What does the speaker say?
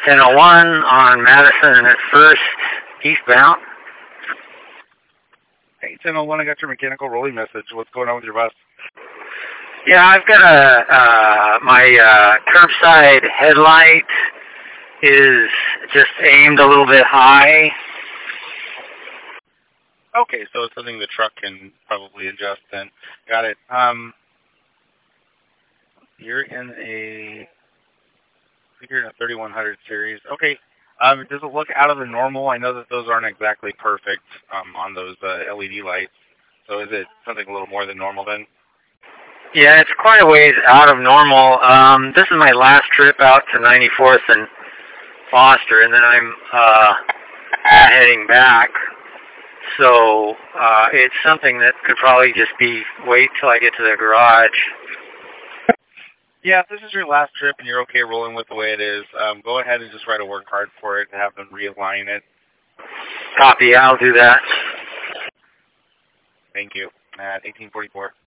1001 on Madison at First, eastbound. Hey, 1001, I got your mechanical rolling message. What's going on with your bus? Yeah, I've got my curbside headlight is just aimed a little bit high. Okay, so it's something the truck can probably adjust then. Got it. You're in a 3100 series. Okay. Does it look out of the normal? I know that those aren't exactly perfect on those LED lights. So is it something a little more than normal then? Yeah, it's quite a ways out of normal. This is my last trip out to 94th and Foster, and then I'm heading back. So it's something that could probably just be wait till I get to the garage. Yeah, if this is your last trip and you're okay rolling with the way it is, go ahead and just write a work card for it and have them realign it. Copy, I'll do that. Thank you. At 1844.